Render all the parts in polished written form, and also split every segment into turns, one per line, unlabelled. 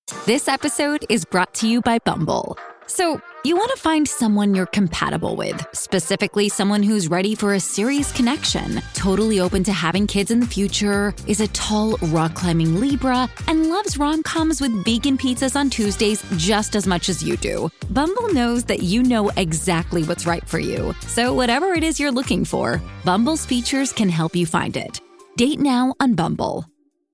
This episode is brought to you by Bumble. So, you want to find someone you're compatible with, specifically someone who's ready for a serious connection, totally open to having kids in the future, is a tall, rock-climbing Libra, and loves rom-coms with vegan pizzas on Tuesdays just as much as you do. Bumble knows that you know exactly what's right for you. So whatever it is you're looking for, Bumble's features can help you find it. Date now on Bumble.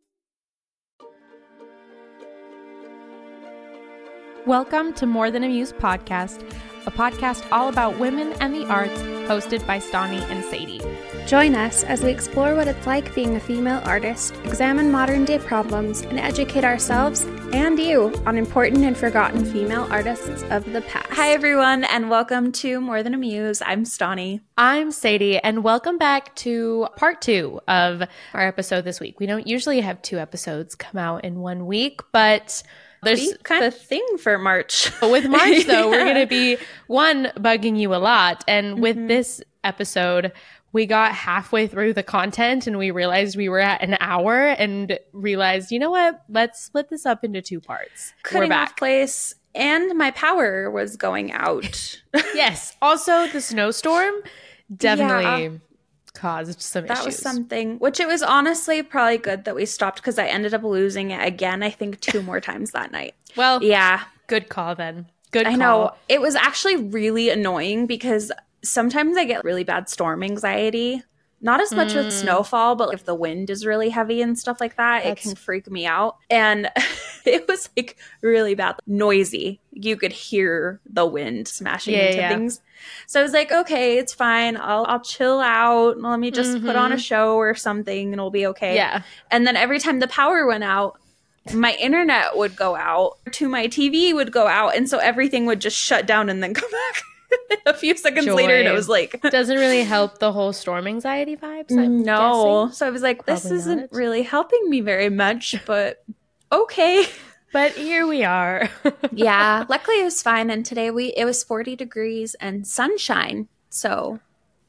Welcome to More Than a Muse podcast, a podcast all about women and the arts, hosted by Stani and Sadie.
Join us as we explore what it's like being a female artist, examine modern-day problems, and educate ourselves and you on important and forgotten female artists of the past.
Hi, everyone, and welcome to More Than a Muse. I'm Stani.
I'm Sadie, and welcome back to part 2 of our episode this week. We don't usually have 2 episodes come out in 1 week, but there's
kind of a thing for March.
With March, though, we're going to be, bugging you a lot. And with this episode, we got halfway through the content and we realized we were at an hour and realized, you know what? Let's split this up into 2 parts.
Cutting off place, and my power was going out.
Yes. Also, the snowstorm definitely caused some issues.
That was something, which it was honestly probably good that we stopped because I ended up losing it again, I think 2 more times that night.
Well,
yeah.
Good call then. Good call.
I know. It was actually really annoying because sometimes I get really bad storm anxiety. Not as much with snowfall, but if the wind is really heavy and stuff like that, it can freak me out. And it was like really bad, noisy. You could hear the wind smashing into things. So I was like, okay, it's fine. I'll chill out. Let me just put on a show or something and it'll be okay.
Yeah.
And then every time the power went out, my internet would go out, to my TV would go out. And so everything would just shut down and then come back. A few seconds later, and it was like...
Doesn't really help the whole storm anxiety vibes,
No.
guessing.
So I was like, this isn't really helping me very much, but okay.
But here we are.
Yeah. Luckily, it was fine. And today it was 40 degrees and sunshine. So...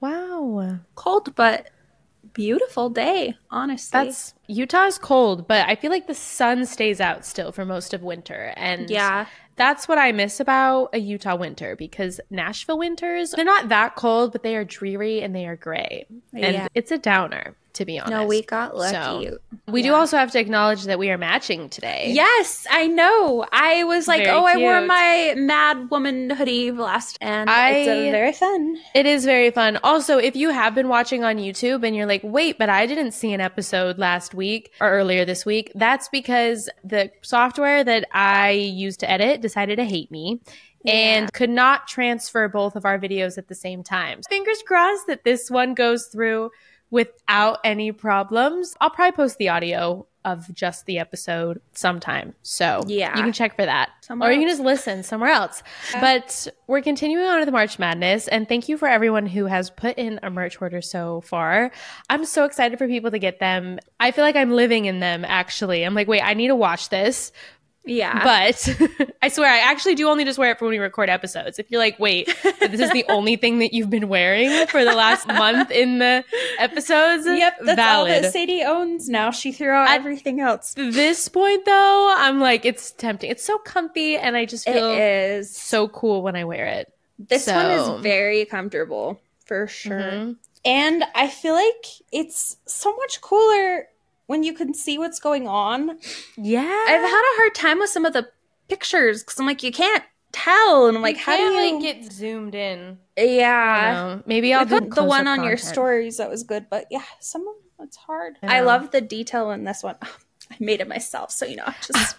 Wow.
Cold, but beautiful day, honestly.
Utah's cold, but I feel like the sun stays out still for most of winter. And that's what I miss about a Utah winter, because Nashville winters, they're not that cold, but they are dreary and they are gray. And it's a downer, to be honest.
No, we got lucky.
So, we do also have to acknowledge that we are matching today.
Yes, I know. I was like,
Very
I
cute.
wore my Mad Woman hoodie last, and it's very fun.
It is very fun. Also, if you have been watching on YouTube and you're like, wait, but I didn't see an episode last week or earlier this week, that's because the software that I used to edit decided to hate me and could not transfer both of our videos at the same time. Fingers crossed that this one goes through without any problems. I'll probably post the audio of just the episode sometime. So you can check for that. Or you can just listen somewhere else. But we're continuing on with March Madness. And thank you for everyone who has put in a merch order so far. I'm so excited for people to get them. I feel like I'm living in them, actually. I'm like, wait, I need to watch this.
Yeah.
But I swear, I actually do only just wear it for when we record episodes. If you're like, wait, this is the only thing that you've been wearing for the last month in the episodes?
Yep, that's
valid.
all that Sadie owns now. She threw out everything else.
At this point, though, I'm like, it's tempting. It's so comfy, and I just feel so cool when I wear it.
This one is very comfortable, for sure. And I feel like it's so much cooler when you can see what's going on.
Yeah.
I've had a hard time with some of the pictures because I'm like, you can't tell. And I'm like, how do you
like get zoomed in?
Yeah.
Maybe I'll do
the one on your stories. That was good. But yeah, some of it's hard. I love the detail in this one. I made it myself, so just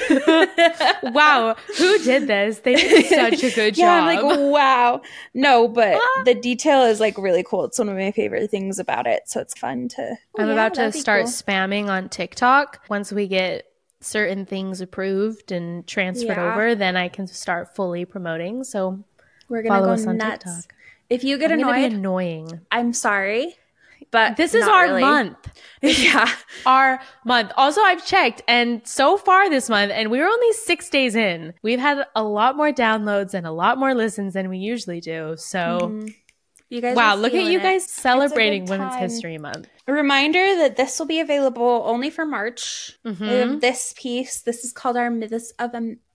wow, who did this? They did such a good job.
Yeah, I'm like, wow. No, but the detail is like really cool. It's one of my favorite things about it, so it's fun to
I'm about to start spamming on TikTok. Once we get certain things approved and transferred over, then I can start fully promoting. So
we're gonna
follow
go
us on
nuts.
TikTok.
If you get annoying, I'm sorry. But
this is our month.
Yeah.
Our month. Also, I've checked, and so far this month, and we were only 6 days in, we've had a lot more downloads and a lot more listens than we usually do. So
You guys
wow,
are
look at
feeling
you
it.
guys celebrating
It's a good
Women's
time.
History Month.
A reminder that this will be available only for March.
Mm-hmm.
We have this piece. This is called our Myths of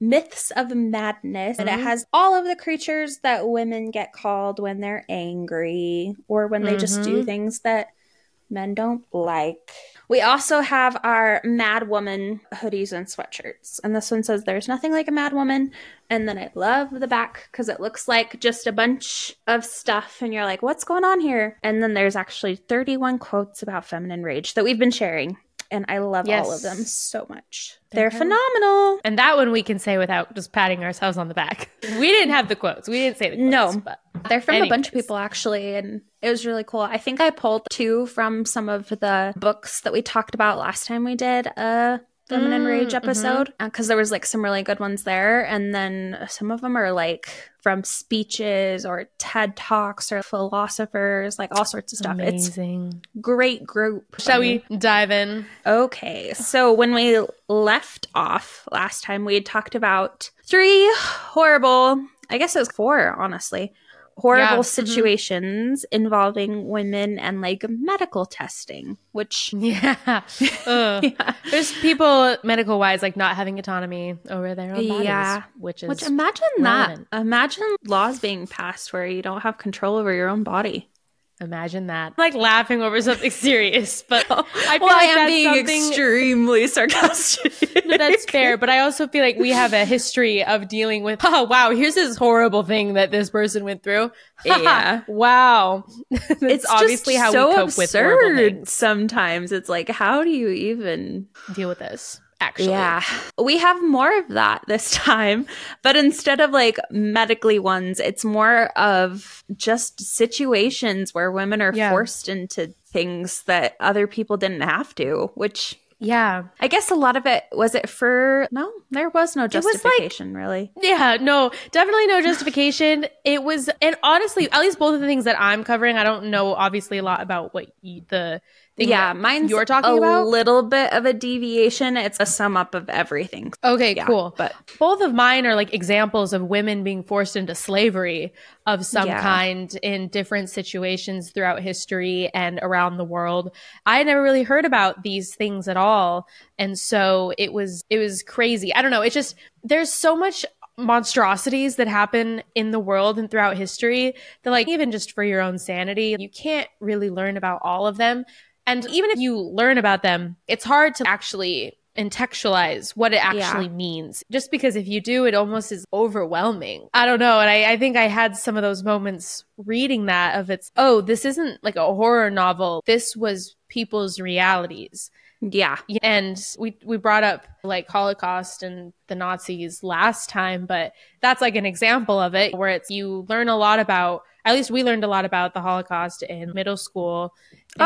Madness. And it has all of the creatures that women get called when they're angry or when they just do things that men don't like. We also have our Mad Woman hoodies and sweatshirts. And this one says, "There's nothing like a mad woman." And then I love the back because it looks like just a bunch of stuff. And you're like, what's going on here? And then there's actually 31 quotes about feminine rage that we've been sharing. And I love all of them so much. They're phenomenal.
And that one we can say without just patting ourselves on the back. We didn't have the quotes. We didn't say the quotes.
No,
but
they're from a bunch of people, actually. And it was really cool. I think I pulled 2 from some of the books that we talked about last time we did a Feminine Rage episode. Because there was like some really good ones there. And then some of them are like from speeches or TED Talks or philosophers, like all sorts of stuff.
amazing.
It's great group.
Shall we dive in?
Okay, so when we left off last time, we had talked about 3 horrible, I guess it was 4, honestly, horrible situations involving women and like medical testing, which
Yeah. There's people medical wise like not having autonomy over their own bodies, which
imagine
relevant.
that. Imagine laws being passed where you don't have control over your own body.
Imagine that. Like laughing over something serious, but I feel
Well,
like
I am
that's
being
something
extremely sarcastic.
No, that's fair, but I also feel like we have a history of dealing with, oh, wow, here's this horrible thing that this person went through.
Yeah.
Wow. It's obviously
just
how
so
we cope with horrible
absurd
things.
sometimes. It's like, how do you even
Deal with this, actually.
Yeah. We have more of that this time, but instead of like medically ones, it's more of just situations where women are forced into things that other people didn't have to, which
Yeah.
I guess a lot of it, no, there was no justification really.
Yeah, no, definitely no justification. It was, and honestly, at least both of the things that I'm covering, I don't know obviously a lot about what the thing that
mine's
you're talking about.
A little bit of a deviation. It's a sum up of everything.
Okay, cool.
But
both of mine are like examples of women being forced into slavery of some kind in different situations throughout history and around the world. I never really heard about these things at all. And so it was crazy. I don't know. It's just, there's so much monstrosities that happen in the world and throughout history that, like, even just for your own sanity, you can't really learn about all of them. And even if you learn about them, it's hard to actually contextualize what it actually means. Just because if you do, it almost is overwhelming. I don't know. And I think I had some of those moments reading that of this isn't like a horror novel. This was people's realities.
Yeah.
And we brought up like Holocaust and the Nazis last time, but that's like an example of it where you learn a lot about, at least we learned a lot about the Holocaust in middle school.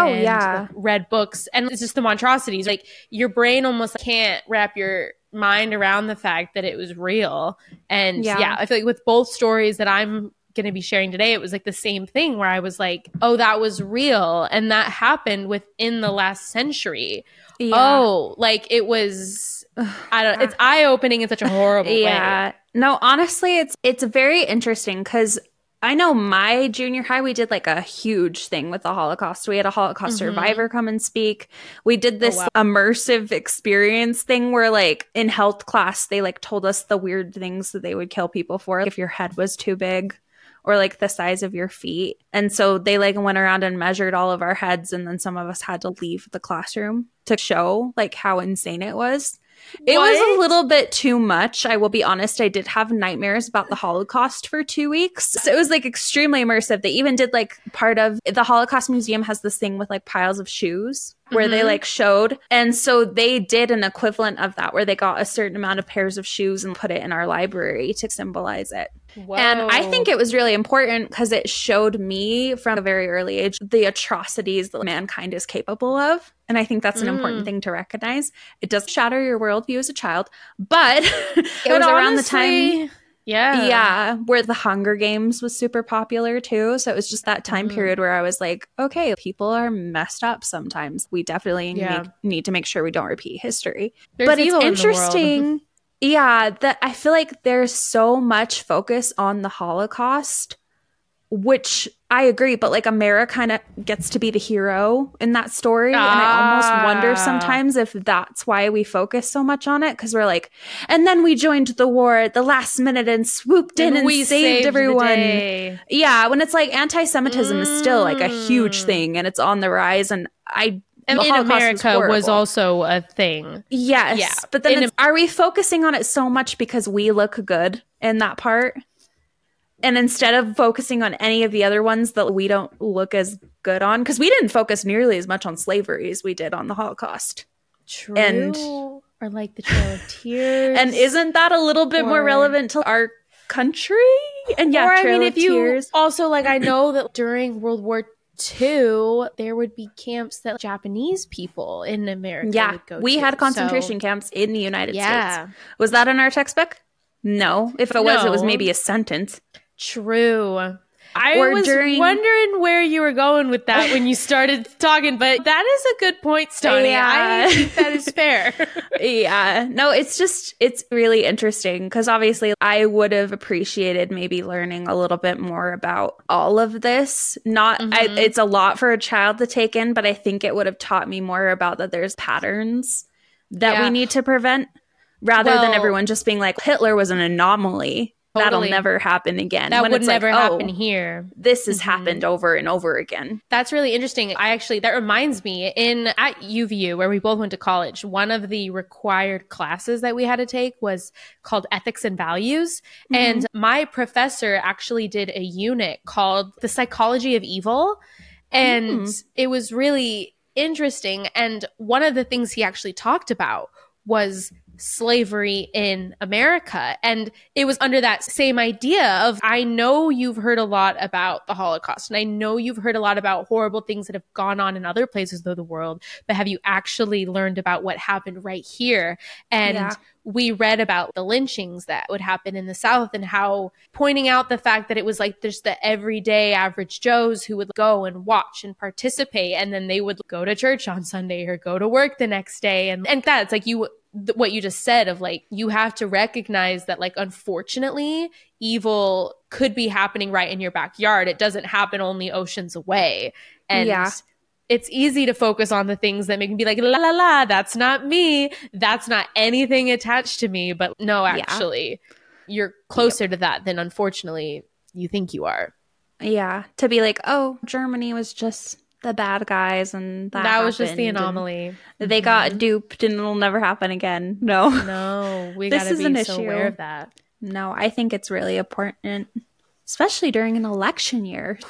Read books. And it's just the monstrosities. Like your brain almost can't wrap your mind around the fact that it was real. And I feel like with both stories that I'm going to be sharing today, it was like the same thing where I was like, oh, that was real. And that happened within the last century. Yeah. Oh, like it was, it's eye-opening in such a horrible way.
No, honestly, it's very interesting because I know my junior high, we did like a huge thing with the Holocaust. We had a Holocaust survivor come and speak. We did this immersive experience thing where like in health class, they like told us the weird things that they would kill people for. Like if your head was too big or like the size of your feet. And so they like went around and measured all of our heads. And then some of us had to leave the classroom to show like how insane it was. It was a little bit too much. I will be honest. I did have nightmares about the Holocaust for 2 weeks. So it was like extremely immersive. They even did like part of the Holocaust Museum has this thing with like piles of shoes where they like showed. And so they did an equivalent of that where they got a certain amount of pairs of shoes and put it in our library to symbolize it.
Whoa.
And I think it was really important because it showed me from a very early age the atrocities that mankind is capable of. And I think that's an important thing to recognize. It does shatter your worldview as a child, but it was around the time where the Hunger Games was super popular too. So it was just that time period where I was like, okay, people are messed up sometimes. We definitely need to make sure we don't repeat history. But it's interesting. That I feel like there's so much focus on the Holocaust which I agree, but like Amara kind of gets to be the hero in that story. And I almost wonder sometimes if that's why we focus so much on it. Because we're like, and then we joined the war at the last minute and swooped in and
we
saved everyone. Yeah, when it's like anti-Semitism is still like a huge thing and it's on the rise. And
in America was also a thing.
Yes.
Yeah.
But then are we focusing on it so much because we look good in that part? And instead of focusing on any of the other ones that we don't look as good on, because we didn't focus nearly as much on slavery as we did on the Holocaust.
True. And, or like the Trail of Tears.
And isn't that a little bit more relevant to our country? And yeah,
or,
Trail of Tears.
Also, like, I know that during World War II, there would be camps that Japanese people in America would go to.
We had concentration camps in the United States. Was that in our textbook? No. If it was, it was maybe a sentence.
True. I was wondering where you were going with that when you started talking, but that is a good point, Stony. Yeah. I think that is fair.
Yeah. No, it's really interesting because obviously I would have appreciated maybe learning a little bit more about all of this. It's a lot for a child to take in, but I think it would have taught me more about that there's patterns that we need to prevent rather than everyone just being like, Hitler was an anomaly. That'll never happen again.
That would never happen here.
This has happened over and over again.
That's really interesting. That reminds me, at UVU, where we both went to college, one of the required classes that we had to take was called Ethics and Values. Mm-hmm. And my professor actually did a unit called The Psychology of Evil. And it was really interesting. And one of the things he actually talked about was slavery in America. And it was under that same idea of, I know you've heard a lot about the Holocaust, and I know you've heard a lot about horrible things that have gone on in other places of the world, but have you actually learned about what happened right here? And we read about the lynchings that would happen in the South and how pointing out the fact that it was like just the everyday average Joes who would go and watch and participate, and then they would go to church on Sunday or go to work the next day. And that's like what you just said of like, you have to recognize that like, unfortunately, evil could be happening right in your backyard. It doesn't happen only oceans away. And it's easy to focus on the things that make me be like, la, la, la, that's not me. That's not anything attached to me. But no, actually, you're closer to that than unfortunately you think you are.
Yeah. To be like, oh, Germany was just the bad guys and that
was just the anomaly.
They got duped and it'll never happen again.
No, we gotta be so aware of that.
No, I think it's really important, especially during an election year.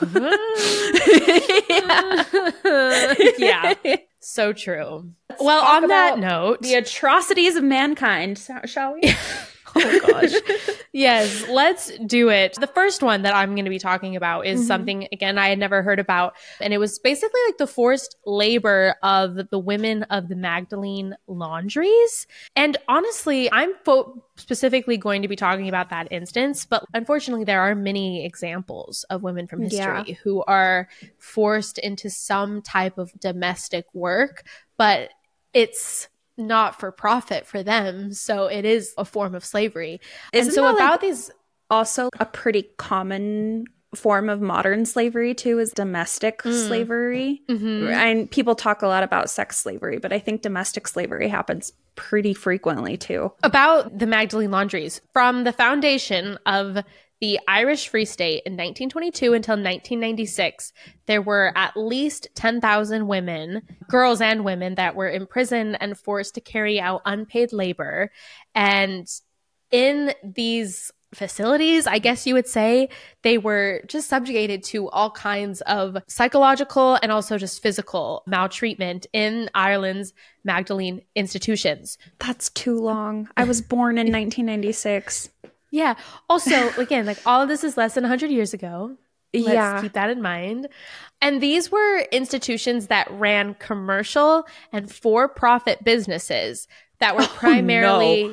Yeah, so true. Well, on that note,
the atrocities of mankind, shall we?
Oh gosh. Yes, let's do it. The first one that I'm going to be talking about is something, again, I had never heard about. And it was basically like the forced labor of the women of the Magdalene laundries. And honestly, I'm specifically going to be talking about that instance. But unfortunately, there are many examples of women from history who are forced into some type of domestic work, but it's not for profit for them, so it is a form of slavery.
Isn't so about these also a pretty common form of modern slavery too, is domestic slavery. And people talk a lot about sex slavery, but I think domestic slavery happens pretty frequently too.
About the Magdalene laundries, from the foundation of the Irish Free State in 1922 until 1996, there were at least 10,000 women, girls and women, that were imprisoned and forced to carry out unpaid labor. And in these facilities, I guess you would say, they were just subjugated to all kinds of psychological and also just physical maltreatment in Ireland's Magdalene institutions.
That's too long. I was born in 1996.
Yeah. Also, again, like all of this is less than 100 years ago. Let's keep that in mind. And these were institutions that ran commercial and for-profit businesses that were primarily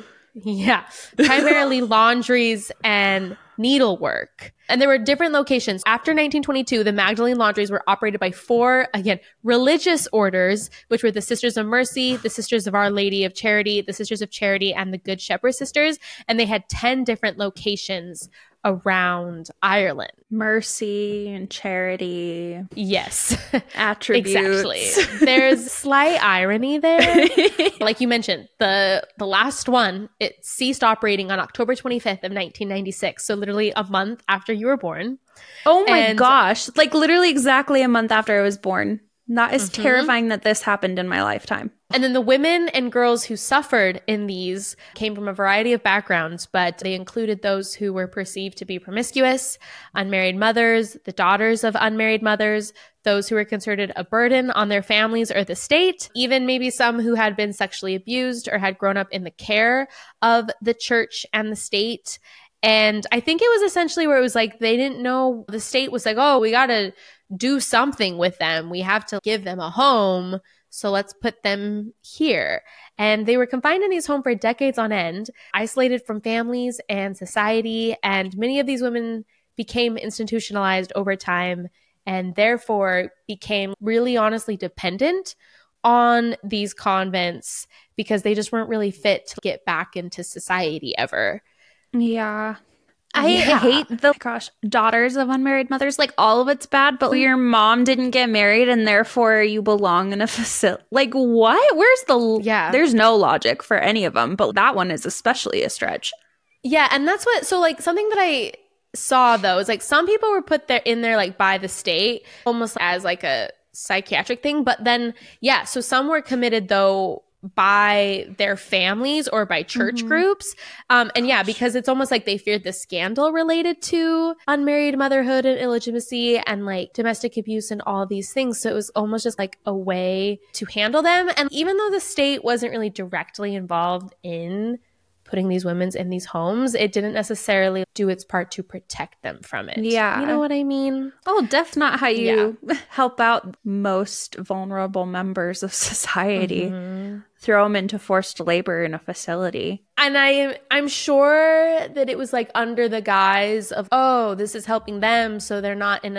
laundries and needlework. And there were different locations. After 1922, the Magdalene laundries were operated by 4, again, religious orders, which were the Sisters of Mercy, the Sisters of Our Lady of Charity, the Sisters of Charity, and the Good Shepherd Sisters. And they had 10 different locations around Ireland.
Mercy and charity.
Yes.
Attributes.
Exactly. There's slight irony there. Like you mentioned, the last one, it ceased operating on October 25th of 1996. So literally a month after you were born.
Oh my gosh. Like literally exactly a month after I was born. That is terrifying that this happened in my lifetime.
And then the women and girls who suffered in these came from a variety of backgrounds, but they included those who were perceived to be promiscuous, unmarried mothers, the daughters of unmarried mothers, those who were considered a burden on their families or the state, even maybe some who had been sexually abused or had grown up in the care of the church and the state. And I think it was essentially where it was like they didn't know, the state was like, oh, we got to do something with them. We have to give them a home. So let's put them here. And they were confined in these homes for decades on end, isolated from families and society. And many of these women became institutionalized over time and therefore became really honestly dependent on these convents because they just weren't really fit to get back into society ever.
Yeah. I hate the daughters of unmarried mothers. Like all of it's bad, but your mom didn't get married and therefore you belong in a facility. Like what? Where's the...
Yeah.
There's no logic for any of them, but that one is especially a stretch.
Yeah. And that's what... So like something that I saw though is like some people were put there in there like by the state almost as like a psychiatric thing. But then, yeah. So some were committed though by their families or by church groups. And yeah, because it's almost like they feared the scandal related to unmarried motherhood and illegitimacy and like domestic abuse and all these things. So it was almost just like a way to handle them. And even though the state wasn't really directly involved in putting these women in these homes, it didn't necessarily do its part to protect them from it.
Yeah.
You know what I mean?
Oh, that's not how you help out most vulnerable members of society. Throw them into forced labor in a facility.
And I'm sure that it was like under the guise of, oh, this is helping them so they're not in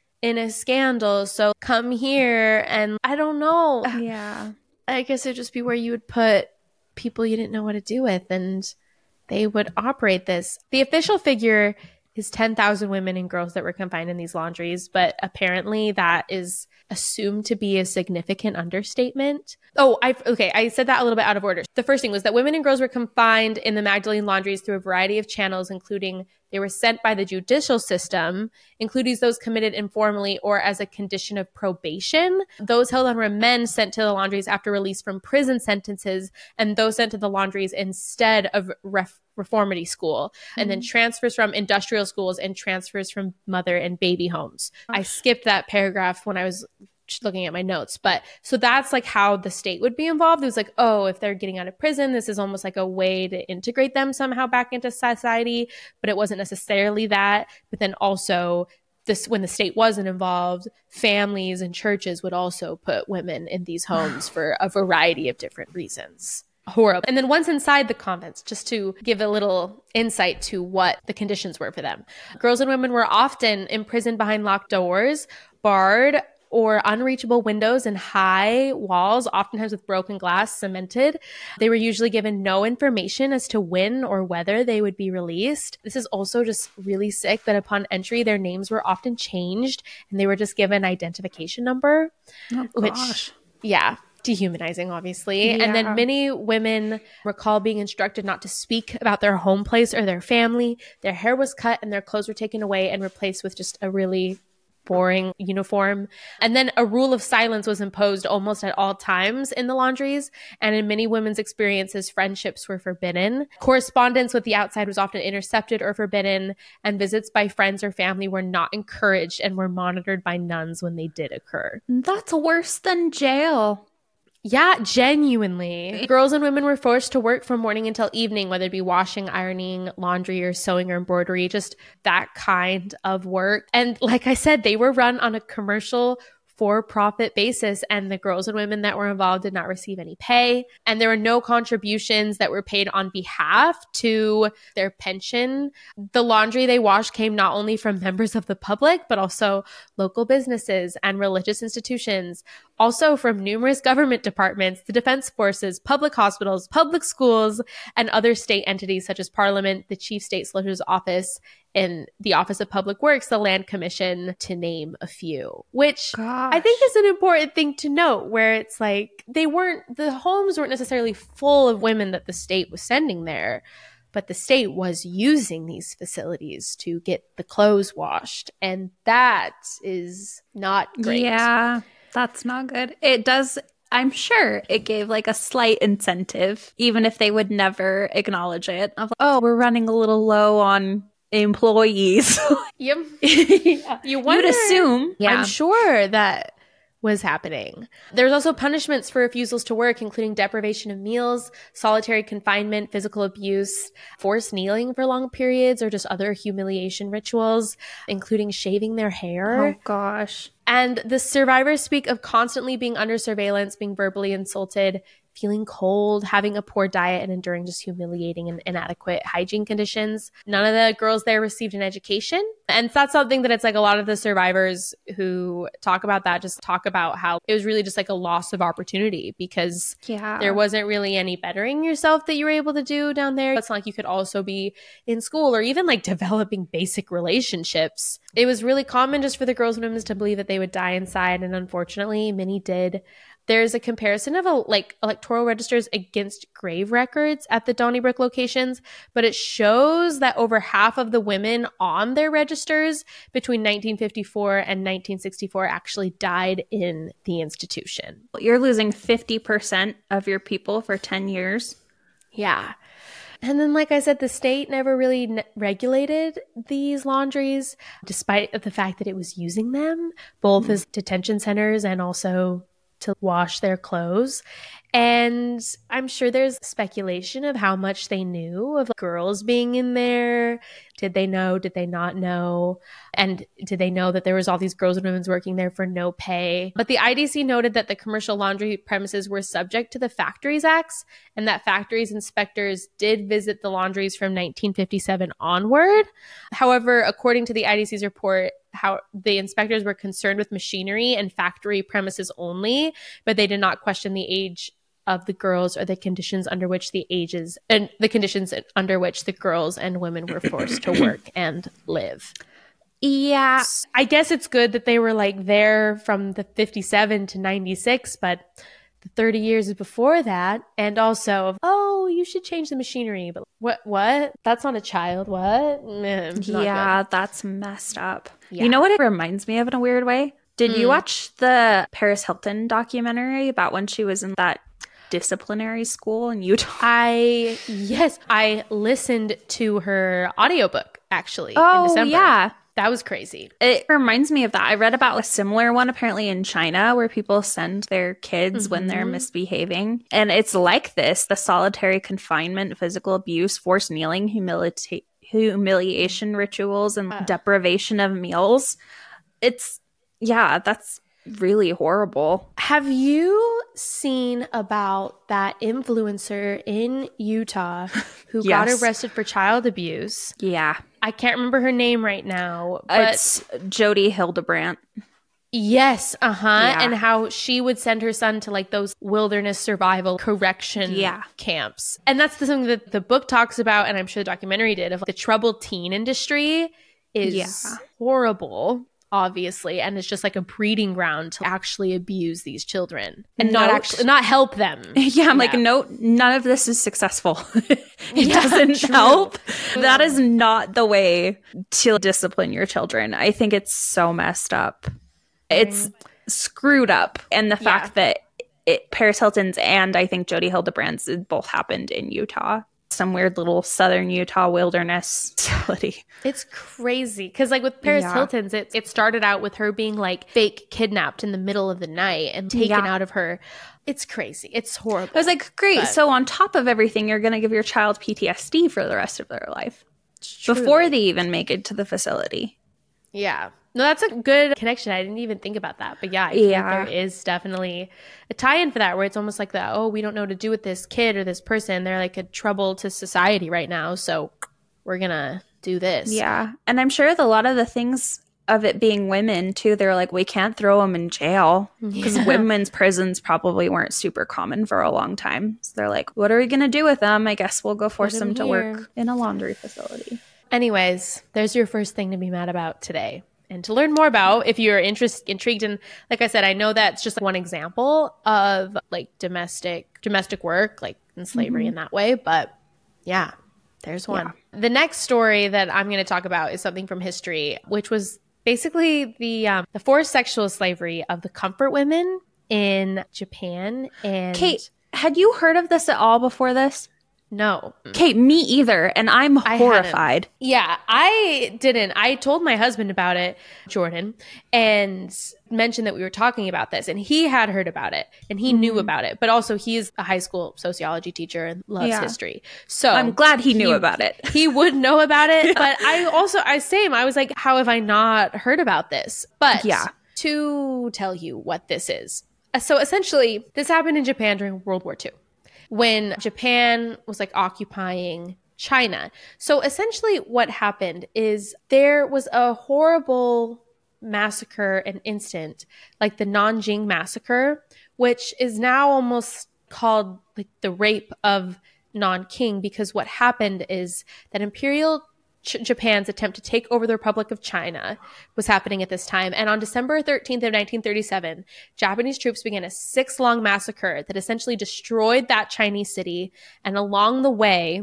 a scandal. So come here. And I don't know.
Yeah.
I guess it'd just be where you would put people you didn't know what to do with, and they would operate this. The official figure is 10,000 women and girls that were confined in these laundries, but apparently that is assumed to be a significant understatement. Oh, I said that a little bit out of order. The first thing was that women and girls were confined in the Magdalene laundries through a variety of channels, including they were sent by the judicial system, including those committed informally or as a condition of probation. Those held on were men sent to the laundries after release from prison sentences, and those sent to the laundries instead of reformity school, and then transfers from industrial schools and transfers from mother and baby homes. I skipped that paragraph when I was looking at my notes, but so that's like how the state would be involved. It was like, oh, if they're getting out of prison, this is almost like a way to integrate them somehow back into society, but it wasn't necessarily that. But then also this, when the state wasn't involved, families and churches would also put women in these homes for a variety of different reasons. Horrible. And then once inside the convents, just to give a little insight to what the conditions were for them. Girls and women were often imprisoned behind locked doors, barred or unreachable windows and high walls, oftentimes with broken glass cemented. They were usually given no information as to when or whether they would be released. This is also just really sick that upon entry, their names were often changed and they were just given an identification number.
Oh, gosh.
Which, yeah, dehumanizing, obviously. Yeah. And then many women recall being instructed not to speak about their home place or their family. Their hair was cut and their clothes were taken away and replaced with just a really boring uniform. And then a rule of silence was imposed almost at all times in the laundries. And in many women's experiences, friendships were forbidden. Correspondence with the outside was often intercepted or forbidden. And visits by friends or family were not encouraged and were monitored by nuns when they did occur.
That's worse than jail.
Yeah, genuinely. Girls and women were forced to work from morning until evening, whether it be washing, ironing, laundry, or sewing or embroidery, just that kind of work. And like I said, they were run on a commercial for-profit basis, and the girls and women that were involved did not receive any pay. And there were no contributions that were paid on behalf to their pension. The laundry they washed came not only from members of the public, but also local businesses and religious institutions. Also from numerous government departments, the defense forces, public hospitals, public schools, and other state entities such as Parliament, the Chief State Solicitor's Office, and the Office of Public Works, the Land Commission, to name a few. Which I think is an important thing to note, where it's like the homes weren't necessarily full of women that the state was sending there, but the state was using these facilities to get the clothes washed. And that is not great.
Yeah, that's not good. It does, I'm sure it gave like a slight incentive, even if they would never acknowledge it. Of, oh, we're running a little low on employees.
Yep. Yeah. You wonder,
you'd assume. Yeah.
I'm sure that was happening. There's also punishments for refusals to work, including deprivation of meals, solitary confinement, physical abuse, forced kneeling for long periods, or just other humiliation rituals, including shaving their hair.
Oh, gosh.
And the survivors speak of constantly being under surveillance, being verbally insulted, feeling cold, having a poor diet, and enduring just humiliating and inadequate hygiene conditions. None of the girls there received an education. And that's something that it's like a lot of the survivors who talk about that just talk about how it was really just like a loss of opportunity, because there wasn't really any bettering yourself that you were able to do down there. It's not like you could also be in school or even like developing basic relationships. It was really common just for the girls and women to believe that they would die inside. And unfortunately, many did. There's a comparison of electoral registers against grave records at the Donnybrook locations, but it shows that over half of the women on their registers between 1954 and 1964 actually died in the institution.
You're losing 50% of your people for 10 years.
Yeah. And then, like I said, the state never really regulated these laundries, despite the fact that it was using them, both as detention centers and also to wash their clothes. And I'm sure there's speculation of how much they knew of girls being in there. Did they know? Did they not know? And did they know that there was all these girls and women working there for no pay? But the IDC noted that the commercial laundry premises were subject to the Factories Acts, and that factories inspectors did visit the laundries from 1957 onward. However, according to the IDC's report, how the inspectors were concerned with machinery and factory premises only, but they did not question the age of the girls or the conditions under which the girls and women were forced to work and live.
Yeah.
I guess it's good that they were like there from the 57 to 96, but the 30 years before that, and also, oh, you should change the machinery. But what? That's not a child. What?
Yeah, that's messed up.
Yeah.
You know what it reminds me of in a weird way? Did you watch the Paris Hilton documentary about when she was in that disciplinary school in Utah?
Yes, I listened to her audiobook actually in December.
Yeah.
That was crazy.
It reminds me of that. I read about a similar one apparently in China where people send their kids when they're misbehaving. And it's like this, the solitary confinement, physical abuse, forced kneeling, humiliation rituals, and deprivation of meals. That's really horrible.
Have you seen about that influencer in Utah who got arrested for child abuse?
Yeah.
I can't remember her name right now. But
it's Jodi Hildebrandt.
Yes,
Yeah.
And how she would send her son to like those wilderness survival correction camps. And that's the thing that the book talks about, and I'm sure the documentary did, of like, the troubled teen industry is horrible, obviously, and it's just like a breeding ground to actually abuse these children and not help them.
Like, no, none of this is successful. It doesn't help. That is not the way to discipline your children. I think it's so messed up. It's screwed up. And the fact that Paris Hilton's and I think Jodi Hildebrandt's both happened in Utah. Some weird little southern Utah wilderness facility.
It's crazy because like with Paris Hilton's, it started out with her being like fake kidnapped in the middle of the night and taken out of her. It's crazy. It's horrible.
I was like, great. So on top of everything, you're going to give your child PTSD for the rest of their life before they even make it to the facility.
Yeah. No, that's a good connection. I didn't even think about that. But I think there is definitely a tie-in for that where it's almost like that, we don't know what to do with this kid or this person. They're like a trouble to society right now. So we're going to do this.
Yeah. And I'm sure that a lot of the things of it being women too. They're like, we can't throw them in jail because women's prisons probably weren't super common for a long time. So they're like, what are we going to do with them? I guess we'll go force them to work in a laundry facility.
Anyways, there's your first thing to be mad about today. And to learn more about, if you're intrigued, and like I said, I know that's just one example of like domestic work, like in slavery in that way. But yeah, there's one. Yeah. The next story that I'm going to talk about is something from history, which was basically the forced sexual slavery of the comfort women in Japan. And
Kate, had you heard of this at all before this?
No.
Kate, me either. And I'm horrified.
Yeah, I didn't. I told my husband about it, Jordan, and mentioned that we were talking about this. And he had heard about it and he knew about it. But also he's a high school sociology teacher and loves history. So
I'm glad he knew about it.
He would know about it. But I was like, how have I not heard about this? But to tell you what this is. So essentially, this happened in Japan during World War II. When Japan was like occupying China. So essentially what happened is there was a horrible massacre and incident, like the Nanjing massacre, which is now almost called like the rape of Nanking, because what happened is that Imperial Japan's attempt to take over the Republic of China was happening at this time. And on December 13th of 1937, Japanese troops began a 6-long massacre that essentially destroyed that Chinese city. And along the way,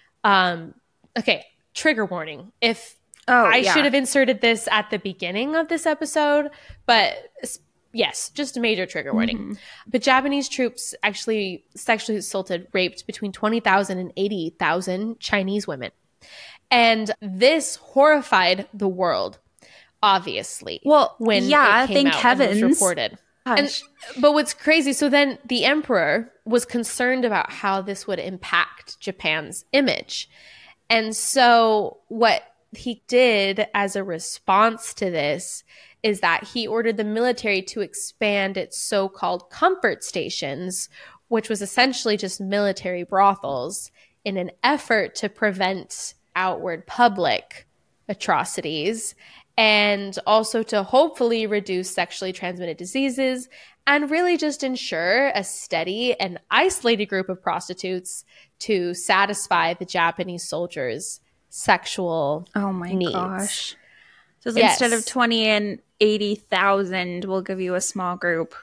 trigger warning. I should have inserted this at the beginning of this episode, but yes, just a major trigger warning. But Japanese troops actually sexually assaulted, raped between 20,000 and 80,000 Chinese women. And this horrified the world, obviously.
Well,
when
yeah,
it came
thank
out
heavens.
and was reported. But what's crazy, so then the emperor was concerned about how this would impact Japan's image. And so what he did as a response to this is that he ordered the military to expand its so-called comfort stations, which was essentially just military brothels, in an effort to prevent outward public atrocities and also to hopefully reduce sexually transmitted diseases and really just ensure a steady and isolated group of prostitutes to satisfy the Japanese soldiers' sexual needs.
Gosh. So instead of 20 and 80,000, we'll give you a small group.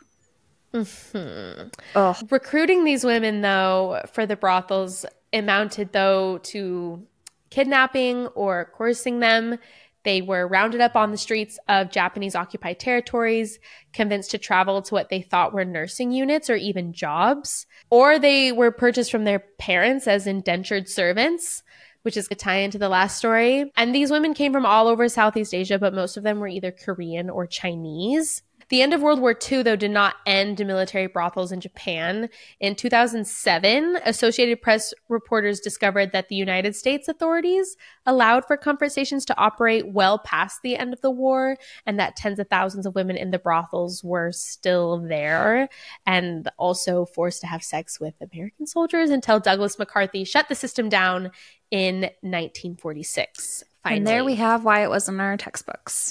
Recruiting these women, though, for the brothels amounted, though, to kidnapping or coercing them. They were rounded up on the streets of Japanese occupied territories, convinced to travel to what they thought were nursing units or even jobs, or they were purchased from their parents as indentured servants, which is a tie into the last story. And these women came from all over Southeast Asia, but most of them were either Korean or Chinese. The end of World War II, though, did not end military brothels in Japan. In 2007, Associated Press reporters discovered that the United States authorities allowed for comfort stations to operate well past the end of the war, and that tens of thousands of women in the brothels were still there and also forced to have sex with American soldiers until Douglas MacArthur shut the system down in 1946. Finally.
And there we have why it wasn't in our textbooks.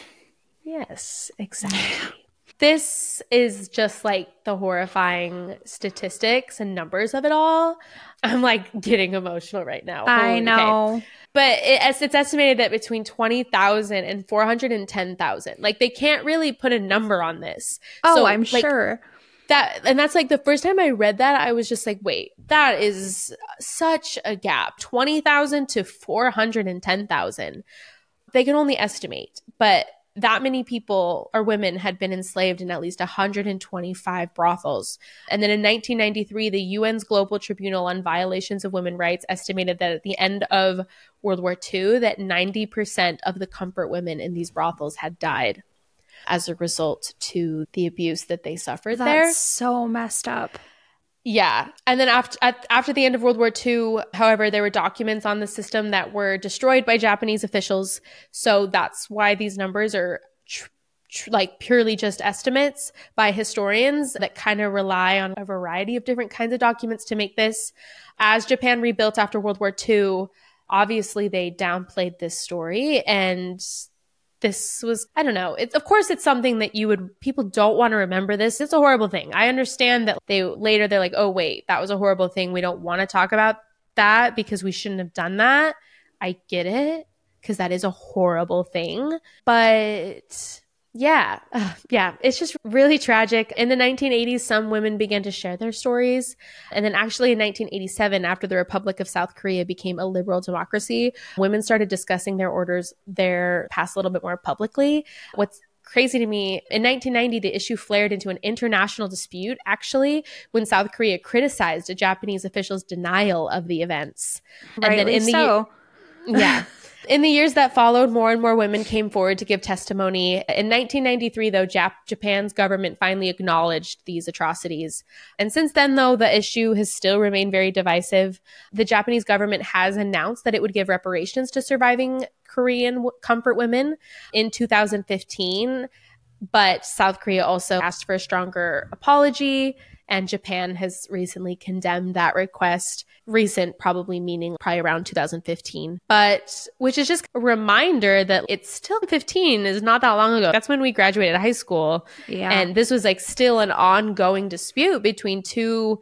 Yes, exactly. This is just like the horrifying statistics and numbers of it all. I'm like getting emotional right now.
I know.
Okay. But it's estimated that between 20,000 and 410,000. Like they can't really put a number on this.
Oh,
so,
I'm
like,
sure.
That's like the first time I read that, I was just like, wait, that is such a gap. 20,000 to 410,000. They can only estimate, but that many people or women had been enslaved in at least 125 brothels. And then in 1993, the UN's Global Tribunal on Violations of Women's Rights estimated that at the end of World War II, that 90% of the comfort women in these brothels had died as a result to the abuse that they suffered there.
That's so messed up.
Yeah. And then after the end of World War II, however, there were documents on the system that were destroyed by Japanese officials. So that's why these numbers are like purely just estimates by historians that kind of rely on a variety of different kinds of documents to make this. As Japan rebuilt after World War II, obviously they downplayed this story and this was, I don't know. It's, of course, it's something that people don't want to remember this. It's a horrible thing. I understand that they're like, oh, wait, that was a horrible thing. We don't want to talk about that because we shouldn't have done that. I get it, because that is a horrible thing. But yeah, it's just really tragic. In the 1980s, some women began to share their stories. And then actually in 1987, after the Republic of South Korea became a liberal democracy, women started discussing their past a little bit more publicly. What's crazy to me, in 1990, the issue flared into an international dispute, actually, when South Korea criticized a Japanese official's denial of the events.
Rightly so.
Yeah. In the years that followed, more and more women came forward to give testimony. In 1993, though, Japan's government finally acknowledged these atrocities. And since then, though, the issue has still remained very divisive. The Japanese government has announced that it would give reparations to surviving Korean comfort women in 2015. But South Korea also asked for a stronger apology, and Japan has recently condemned that request. Recent, probably meaning probably around 2015. But which is just a reminder that it's still 15 is not that long ago. That's when we graduated high school.
Yeah.
And this was like still an ongoing dispute between two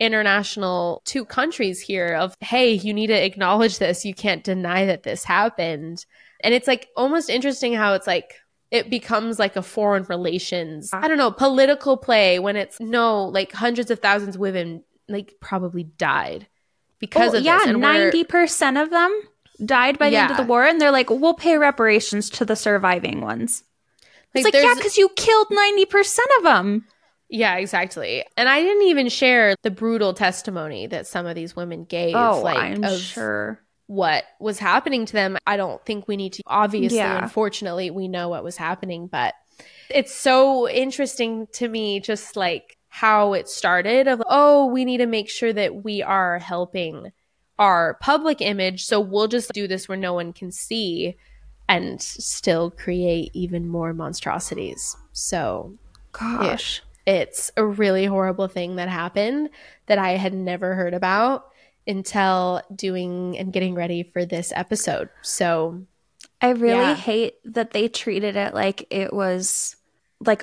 countries here of, hey, you need to acknowledge this. You can't deny that this happened. And it's like almost interesting how it's like, it becomes like a foreign relations, I don't know, political play when it's like hundreds of thousands of women like probably died because of this. And
90% of them died by the end of the war, and they're like, we'll pay reparations to the surviving ones. It's like, yeah, because you killed 90% of them.
Yeah, exactly. And I didn't even share the brutal testimony that some of these women gave.
I'm sure.
What was happening to them. I don't think we need to, obviously, unfortunately, we know what was happening, but it's so interesting to me just like how it started of, oh, we need to make sure that we are helping our public image, so we'll just do this where no one can see and still create even more monstrosities. So,
gosh,
it's a really horrible thing that happened that I had never heard about until doing and getting ready for this episode. So
I really hate that they treated it like it was like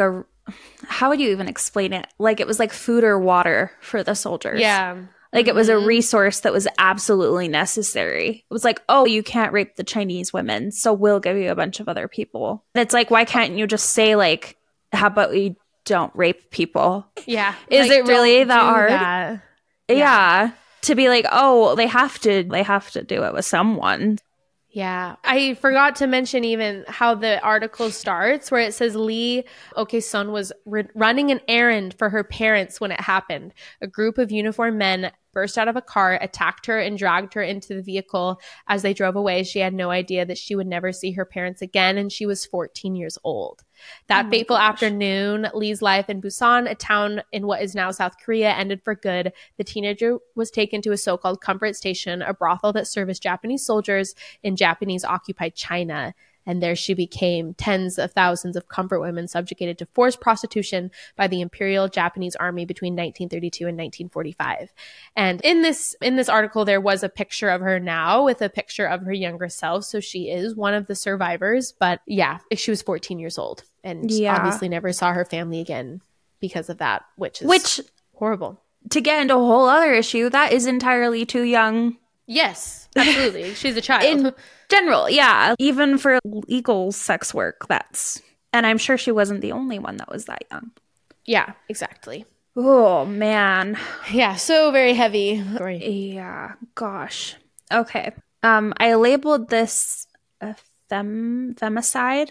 how would you even explain it? Like it was like food or water for the soldiers.
Yeah.
Like it was a resource that was absolutely necessary. It was like, oh, you can't rape the Chinese women, so we'll give you a bunch of other people. And it's like, why can't you just say like, how about we don't rape people?
Yeah.
Is
like,
it really that hard?
That.
Yeah. To be like, oh, they have to do it with someone.
Yeah. I forgot to mention even how the article starts, where it says Lee Ok-sun was running an errand for her parents when it happened. A group of uniformed men burst out of a car, attacked her, and dragged her into the vehicle. As they drove away, she had no idea that she would never see her parents again, and she was 14 years old. That fateful afternoon, Lee's life in Busan, a town in what is now South Korea, ended for good. The teenager was taken to a so-called comfort station, a brothel that serviced Japanese soldiers in Japanese-occupied China. And there she became tens of thousands of comfort women subjugated to forced prostitution by the Imperial Japanese Army between 1932 and 1945. And in this article, there was a picture of her now with a picture of her younger self. So she is one of the survivors. But yeah, she was 14 years old and obviously never saw her family again because of that, which is horrible.
To get into a whole other issue, that is entirely too young.
Yes, absolutely. She's a child.
In general, yeah. Even for legal sex work, and I'm sure she wasn't the only one that was that young.
Yeah, exactly.
Oh, man.
Yeah, so very heavy. Sorry.
Yeah, gosh. Okay. I labeled this a femicide,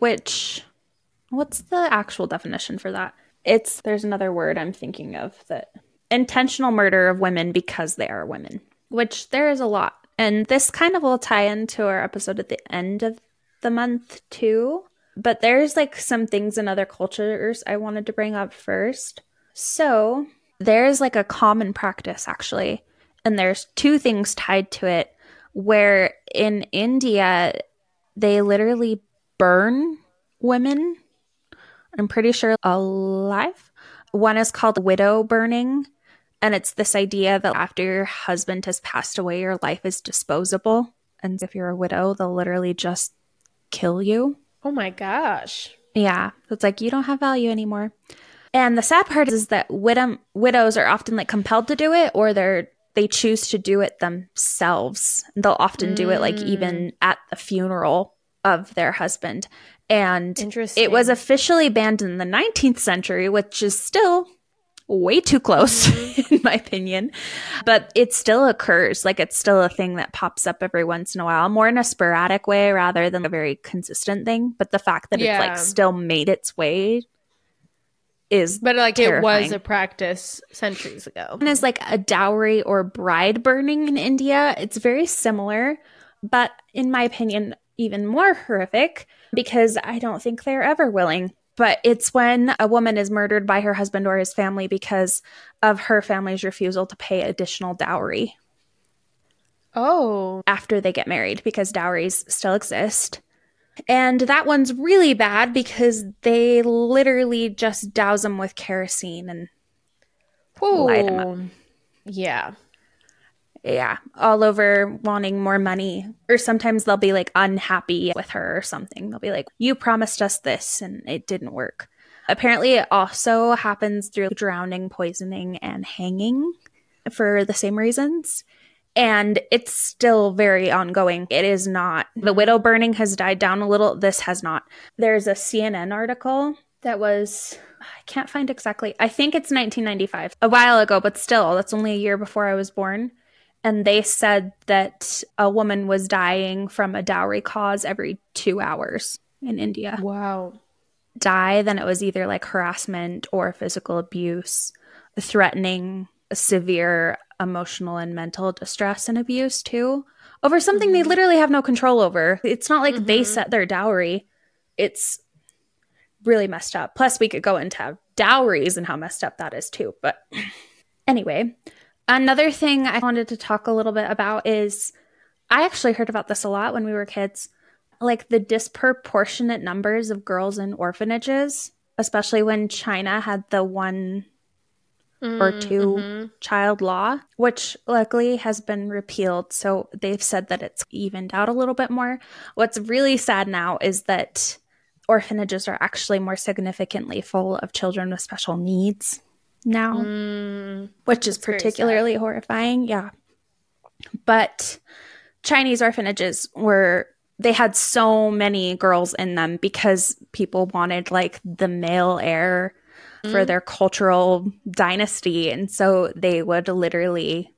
what's the actual definition for that? There's another word I'm thinking of, that intentional murder of women because they are women. Which there is a lot. And this kind of will tie into our episode at the end of the month too. But there's like some things in other cultures I wanted to bring up first. So there's like a common practice actually. And there's two things tied to it, where in India, they literally burn women. I'm pretty sure alive. One is called widow burning. And it's this idea that after your husband has passed away, your life is disposable. And if you're a widow, they'll literally just kill you.
Oh my gosh.
Yeah. It's like, you don't have value anymore. And the sad part is that widows are often like compelled to do it, or they choose to do it themselves. They'll often do it like even at the funeral of their husband. And it was officially banned in the 19th century, which is still way too close in my opinion, but it still occurs. Like, it's still a thing that pops up every once in a while, more in a sporadic way rather than a very consistent thing. But the fact that it's like still made its way is terrifying.
It was a practice centuries ago.
And is like a dowry or bride burning in India. It's very similar, but in my opinion, even more horrific, because I don't think they're ever willing. But it's when a woman is murdered by her husband or his family because of her family's refusal to pay additional dowry.
Oh.
After they get married, because dowries still exist. And that one's really bad because they literally just douse them with kerosene and light them up.
Yeah.
Yeah, all over wanting more money. Or sometimes they'll be like unhappy with her or something. They'll be like, you promised us this and it didn't work. Apparently it also happens through drowning, poisoning, and hanging for the same reasons. And it's still very ongoing. It is not. The widow burning has died down a little. This has not. There's a CNN article that was, I can't find exactly. I think it's 1995, a while ago, but still, that's only a year before I was born. And they said that a woman was dying from a dowry cause every 2 hours in India.
Wow.
Then it was either like harassment or physical abuse, threatening, severe emotional and mental distress and abuse too, over something they literally have no control over. It's not like they set their dowry. It's really messed up. Plus, we could go into dowries and how messed up that is too. But anyway, another thing I wanted to talk a little bit about is, I actually heard about this a lot when we were kids, like the disproportionate numbers of girls in orphanages, especially when China had the 1 or 2 child law, which luckily has been repealed. So they've said that it's evened out a little bit more. What's really sad now is that orphanages are actually more significantly full of children with special needs now, which is particularly horrifying. Yeah. But Chinese orphanages they had so many girls in them because people wanted like the male heir for their cultural dynasty. And so they would literally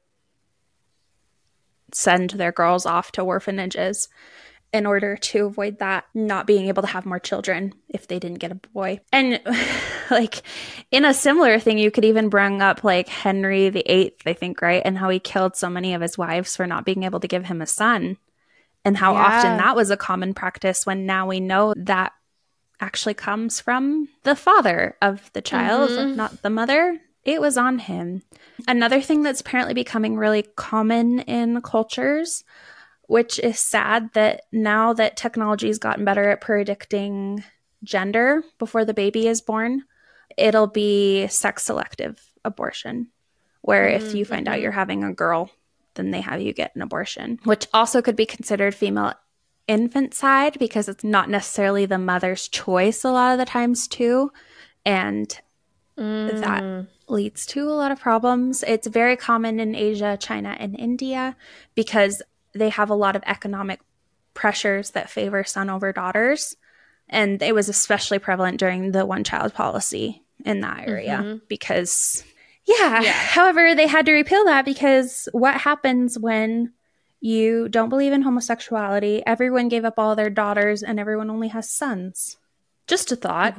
send their girls off to orphanages in order to avoid that, not being able to have more children if they didn't get a boy. And like in a similar thing, you could even bring up like Henry VIII, I think, right? And how he killed so many of his wives for not being able to give him a son. And how often that was a common practice, when now we know that actually comes from the father of the child, not the mother. It was on him. Another thing that's apparently becoming really common in cultures, which is sad, that now that technology's gotten better at predicting gender before the baby is born, it'll be sex selective abortion, where if you find out you're having a girl, then they have you get an abortion, which also could be considered female infanticide because it's not necessarily the mother's choice a lot of the times too. And that leads to a lot of problems. It's very common in Asia, China, and India because they have a lot of economic pressures that favor son over daughters. And it was especially prevalent during the one-child policy in that area because, however, they had to repeal that because what happens when you don't believe in homosexuality, everyone gave up all their daughters, and everyone only has sons? Just a thought.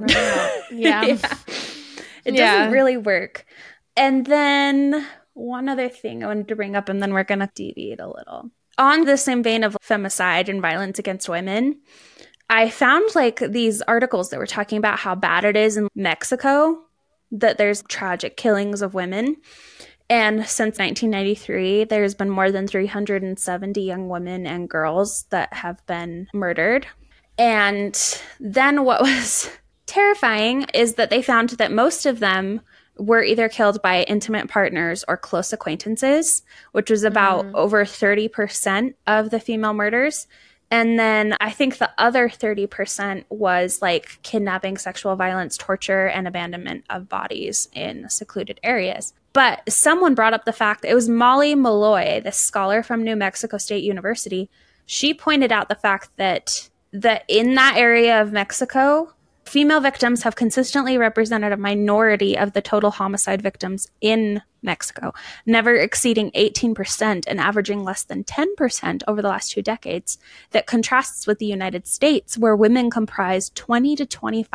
It doesn't really work. And then one other thing I wanted to bring up, and then we're going to deviate a little. On the same vein of femicide and violence against women, I found like these articles that were talking about how bad it is in Mexico, that there's tragic killings of women. And since 1993, there's been more than 370 young women and girls that have been murdered. And then what was terrifying is that they found that most of them were either killed by intimate partners or close acquaintances, which was about over 30% of the female murders. And then I think the other 30% was like kidnapping, sexual violence, torture, and abandonment of bodies in secluded areas. But someone brought up the fact, it was Molly Malloy, this scholar from New Mexico State University. She pointed out the fact that in that area of Mexico, female victims have consistently represented a minority of the total homicide victims in Mexico, never exceeding 18% and averaging less than 10% over the last 2 decades. That contrasts with the United States, where women comprise 20 to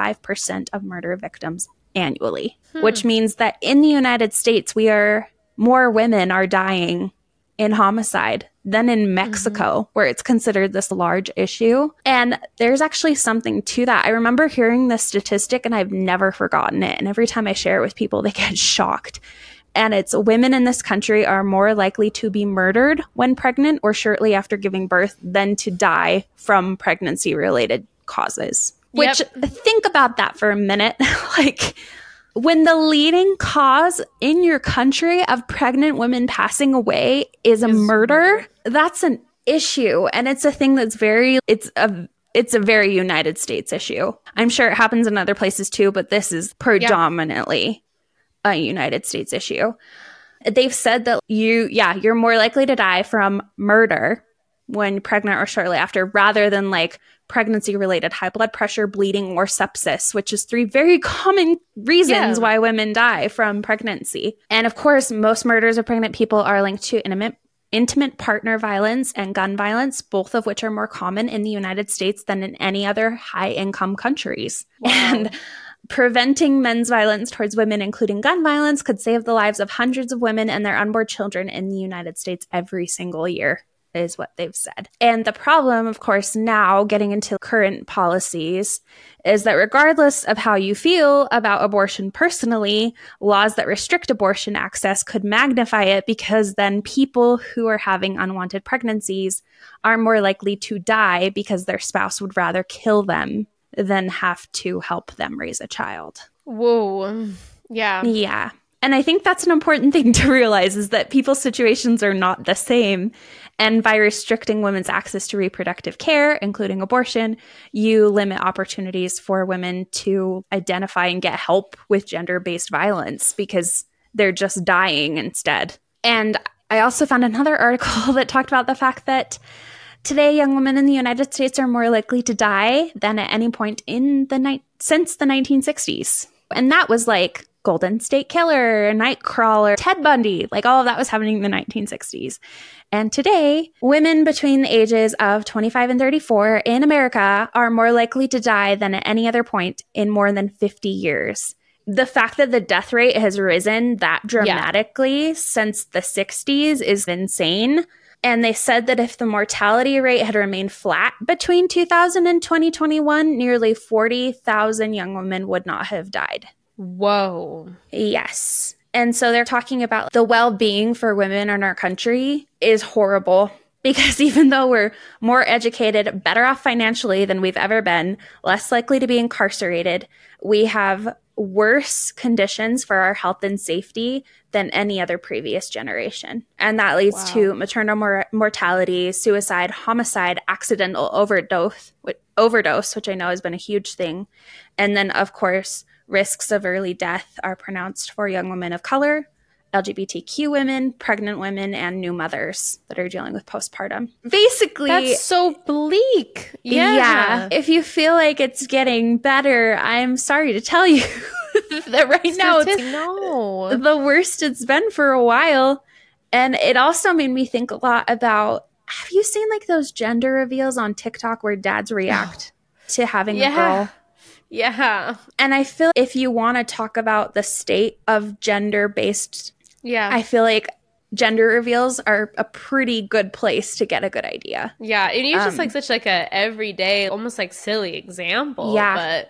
25% of murder victims annually, which means that in the United States, more women are dying in homicide than in Mexico, where it's considered this large issue. And there's actually something to that. I remember hearing this statistic and I've never forgotten it. And every time I share it with people, they get shocked. And it's women in this country are more likely to be murdered when pregnant or shortly after giving birth than to die from pregnancy-related causes. Which, think about that for a minute. Like, when the leading cause in your country of pregnant women passing away is a murder, that's an issue. And it's a thing that's it's a very United States issue. I'm sure it happens in other places too, but this is predominantly a United States issue. They've said that you're more likely to die from murder when pregnant or shortly after, rather than like pregnancy-related high blood pressure, bleeding, or sepsis, which is 3 very common reasons why women die from pregnancy. And of course, most murders of pregnant people are linked to intimate partner violence and gun violence, both of which are more common in the United States than in any other high-income countries. Wow. And preventing men's violence towards women, including gun violence, could save the lives of hundreds of women and their unborn children in the United States every single year, is what they've said. And the problem, of course, now getting into current policies is that regardless of how you feel about abortion personally, laws that restrict abortion access could magnify it, because then people who are having unwanted pregnancies are more likely to die because their spouse would rather kill them than have to help them raise a child.
Whoa. Yeah.
Yeah. And I think that's an important thing to realize, is that people's situations are not the same. And by restricting women's access to reproductive care, including abortion, you limit opportunities for women to identify and get help with gender-based violence because they're just dying instead. And I also found another article that talked about the fact that today young women in the United States are more likely to die than at any point in since the 1960s. And that was like Golden State Killer, Nightcrawler, Ted Bundy, like all of that was happening in the 1960s. And today, women between the ages of 25 and 34 in America are more likely to die than at any other point in more than 50 years. The fact that the death rate has risen that dramatically since the 60s is insane. And they said that if the mortality rate had remained flat between 2000 and 2021, nearly 40,000 young women would not have died.
Whoa.
Yes. And so they're talking about the well-being for women in our country is horrible, because even though we're more educated, better off financially than we've ever been, less likely to be incarcerated, we have worse conditions for our health and safety than any other previous generation. And that leads to maternal mortality, suicide, homicide, accidental overdose, which I know has been a huge thing. And then, of course, risks of early death are pronounced for young women of color, LGBTQ women, pregnant women, and new mothers that are dealing with postpartum. Basically,
that's so bleak. Yeah.
If you feel like it's getting better, I'm sorry to tell you that right now it's the worst it's been for a while. And it also made me think a lot about, have you seen like those gender reveals on TikTok where dads react to having a girl?
Yeah.
And I feel if you want to talk about the state of gender-based, I feel like gender reveals are a pretty good place to get a good idea.
Yeah. And it's just like such like a everyday, almost like silly example.
Yeah.
But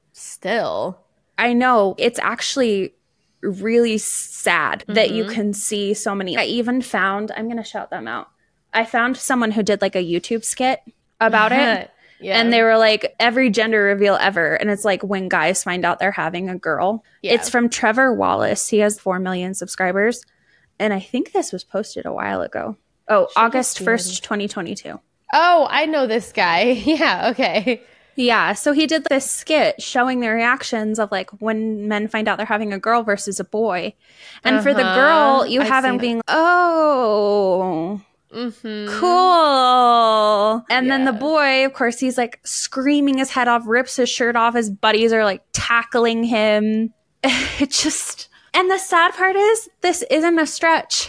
still.
I know. It's actually really sad that you can see so many. I even found, I'm going to shout them out. I found someone who did like a YouTube skit about it. Yeah. And they were like, every gender reveal ever. And it's like when guys find out they're having a girl. Yeah. It's from Trevor Wallace. He has 4 million subscribers. And I think this was posted a while ago. Oh, August 1st, 2022.
Oh, I know this guy. Yeah, okay.
Yeah, so he did this skit showing the reactions of like when men find out they're having a girl versus a boy. And for the girl, you have him being, oh, cool. And then the boy, of course, he's like screaming his head off, rips his shirt off. His buddies are like tackling him. It just... And the sad part is, this isn't a stretch.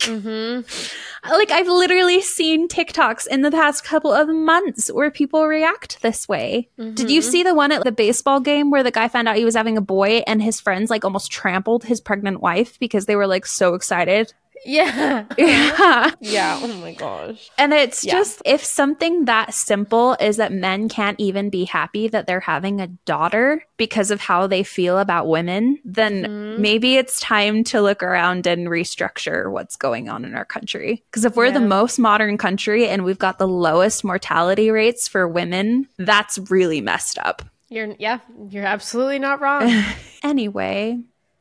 Like I've literally seen TikToks in the past couple of months where people react this way. Did you see the one at the baseball game where the guy found out he was having a boy and his friends like almost trampled his pregnant wife because they were like so excited?
Yeah.
Yeah.
Oh my gosh.
And it's just, if something that simple is that men can't even be happy that they're having a daughter because of how they feel about women, then maybe it's time to look around and restructure what's going on in our country. Because if we're the most modern country and we've got the lowest mortality rates for women, that's really messed up.
You're absolutely not wrong.
Anyway.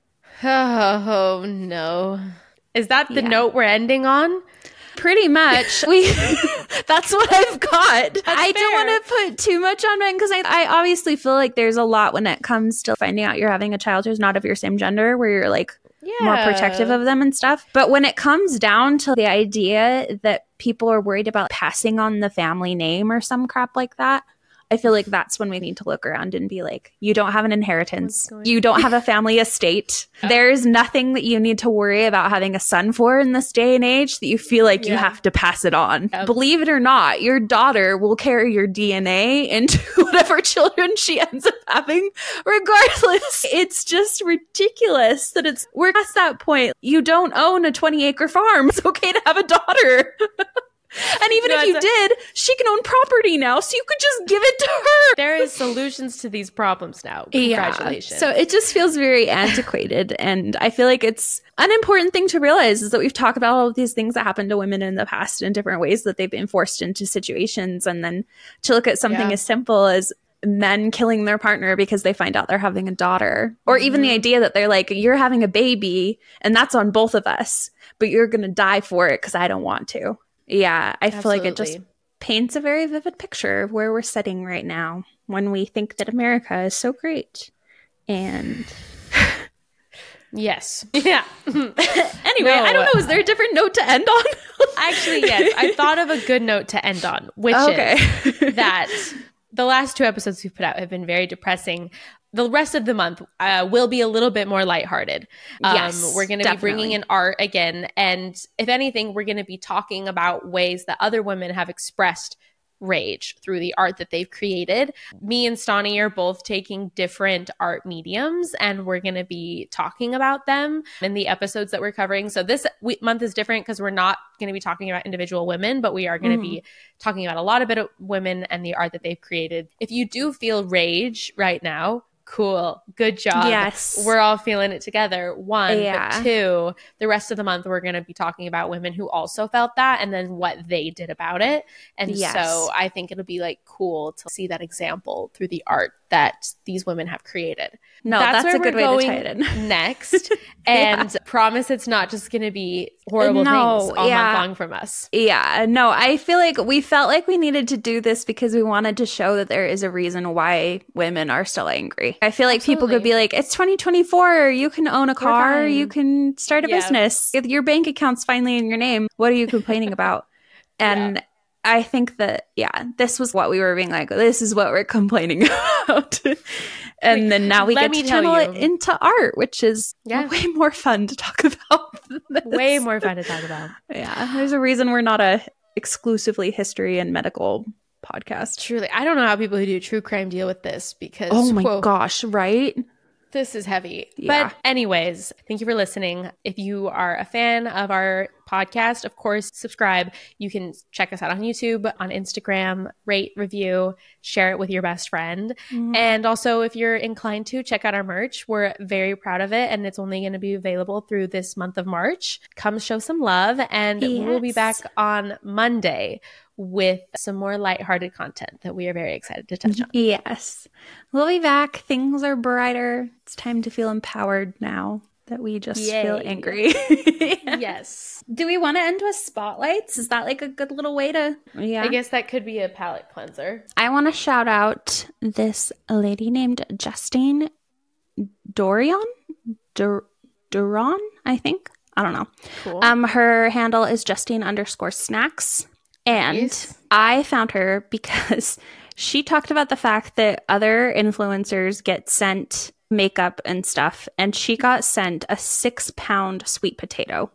Oh no. Is that the note we're ending on?
Pretty much. That's what I've got. I don't want to put too much on men because I obviously feel like there's a lot when it comes to finding out you're having a child who's not of your same gender, where you're like more protective of them and stuff. But when it comes down to the idea that people are worried about passing on the family name or some crap like that, I feel like that's when we need to look around and be like, you don't have an inheritance. You don't have a family estate. There's nothing that you need to worry about having a son for in this day and age that you feel like you have to pass it on. Believe it or not, your daughter will carry your DNA into whatever children she ends up having, regardless. It's just ridiculous that we're past that point. You don't own a 20-acre farm. It's okay to have a daughter. And even if you did, she can own property now, so you could just give it to her.
There is solutions to these problems now. Congratulations.
So it just feels very antiquated. And I feel like it's an important thing to realize is that we've talked about all of these things that happened to women in the past in different ways that they've been forced into situations. And then to look at something as simple as men killing their partner because they find out they're having a daughter, or even the idea that they're like, you're having a baby and that's on both of us, but you're going to die for it because I don't want to. Yeah, I feel like it just paints a very vivid picture of where we're sitting right now when we think that America is so great. And
yes. Yeah.
Anyway, I don't know. Is there a different note to end on?
Actually, yes. I thought of a good note to end on, which is that the last 2 episodes we've put out have been very depressing. The rest of the month will be a little bit more lighthearted.
Yes,
we're going to be bringing in art again. And if anything, we're going to be talking about ways that other women have expressed rage through the art that they've created. Me and Stani are both taking different art mediums, and we're going to be talking about them in the episodes that we're covering. So this month is different because we're not going to be talking about individual women, but we are going to be talking about a lot of women and the art that they've created. If you do feel rage right now, cool. Good job.
Yes.
We're all feeling it together. 1, but 2, the rest of the month, we're going to be talking about women who also felt that and then what they did about it. And so I think it'll be like cool to see that example through the art that these women have created.
No, that's a good way to tie it in.
Next. And promise it's not just going to be horrible things all month long from us.
Yeah. No, I feel like we felt like we needed to do this because we wanted to show that there is a reason why women are still angry. I feel like people could be like, it's 2024. You can own a car. You can start a business. If your bank account's finally in your name, what are you complaining about? And I think that, this was what we were being like, this is what we're complaining about. And then now we get to channel it into art, which is way more fun to talk about.
Way more fun to talk about.
Yeah. There's a reason we're not a exclusively history and medical podcast.
Truly. I don't know how people who do true crime deal with this because
oh my gosh, right?
This is heavy. But anyways, thank you for listening. If you are a fan of our podcast, of course, subscribe. You can check us out on YouTube, on Instagram, rate, review, share it with your best friend. And also, if you're inclined to, check out our merch. We're very proud of it, and it's only going to be available through this month of March. Come show some love, and we'll be back on Monday with some more lighthearted content that we are very excited to touch on.
Yes. We'll be back. Things are brighter. It's time to feel empowered now. that we just feel angry.
Yes.
Do we want to end with spotlights? Is that like a good little way to... Yeah.
I guess that could be a palate cleanser.
I want to shout out this lady named Justine Dorion? Duron, I think. I don't know.
Cool.
Her handle is Justine_snacks. And
Nice.
I found her because she talked about the fact that other influencers get sent makeup and stuff, and she got sent a 6-pound sweet potato.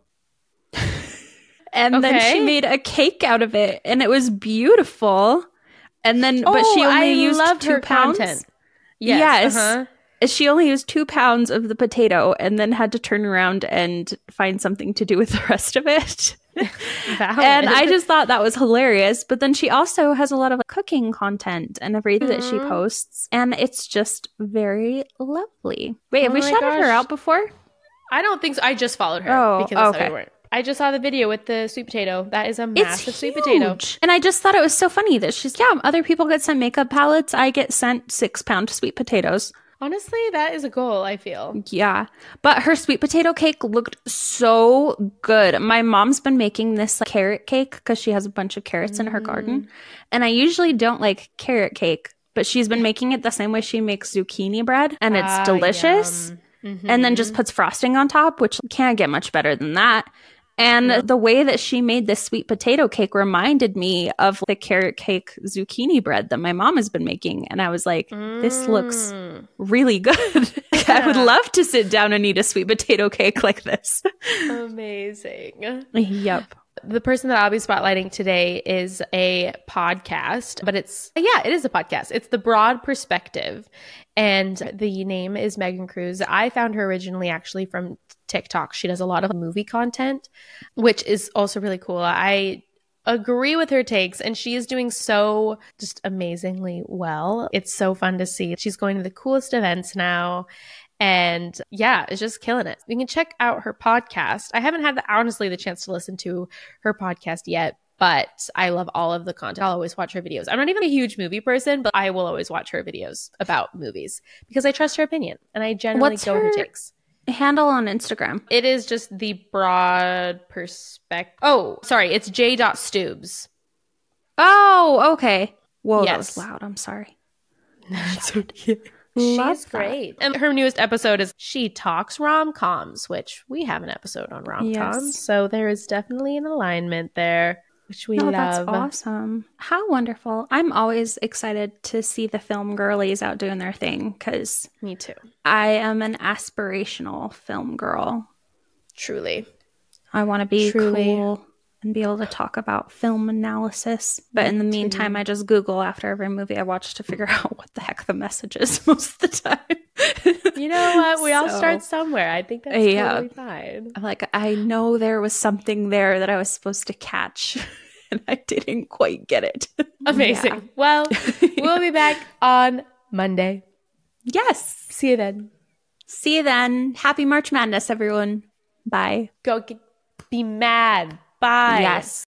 And then she made a cake out of it, and it was beautiful. And then, but she only used 2 pounds.
Content.
Yes.
Uh-huh.
She only used 2 pounds of the potato and then had to turn around and find something to do with the rest of it. And I just thought that was hilarious. But then she also has a lot of cooking content and everything that she posts. And it's just very lovely. Wait, have we shouted her out before?
I don't think so. I just followed her because
okay.
we weren't. I just saw the video with the sweet potato. That is a massive sweet potato.
And I just thought it was so funny that she's, other people get sent makeup palettes. I get sent 6-pound sweet potatoes.
Honestly, that is a goal, I feel.
Yeah. But her sweet potato cake looked so good. My mom's been making this carrot cake because she has a bunch of carrots in her garden. And I usually don't like carrot cake, but she's been making it the same way she makes zucchini bread. And it's delicious. And then just puts frosting on top, which can't get much better than that. And the way that she made this sweet potato cake reminded me of the carrot cake zucchini bread that my mom has been making. And I was like, this looks really good. I would love to sit down and eat a sweet potato cake like this.
Amazing.
Yep.
The person that I'll be spotlighting today is a podcast, but it is a podcast. It's The Broad Perspective. And the name is Megan Cruz. I found her originally actually from TikTok. She does a lot of movie content, which is also really cool. I agree with her takes, and she is doing so just amazingly well. It's so fun to see. She's going to the coolest events now. And it's just killing it. You can check out her podcast. I haven't had honestly the chance to listen to her podcast yet, but I love all of the content. I'll always watch her videos. I'm not even a huge movie person, but I will always watch her videos about movies because I trust her opinion and I generally go with her takes.
Handle on Instagram?
It is just The Broad Perspective. Oh, sorry. It's j.stoobs.
Oh, okay. Whoa, that was
Yes.
loud. I'm sorry.
That's okay. She's great. And her newest episode is She Talks Rom-Coms, which we have an episode on rom-coms.
Yes.
So there is definitely an alignment there, which we love.
That's awesome. How wonderful. I'm always excited to see the film girlies out doing their thing because
Me too.
I am an aspirational film girl.
Truly.
I want to be
Truly.
cool and be able to talk about film analysis. But in the meantime, I just Google after every movie I watch to figure out what the heck the message is most of the time.
You know what? We all
So,
start somewhere. I think that's totally fine.
I'm like, I know there was something there that I was supposed to catch, and I didn't quite get it.
Amazing.
Yeah.
Well, we'll be back on Monday.
Yes.
See you then.
See you then. Happy March Madness, everyone. Bye.
Be mad. Bye.
Yes.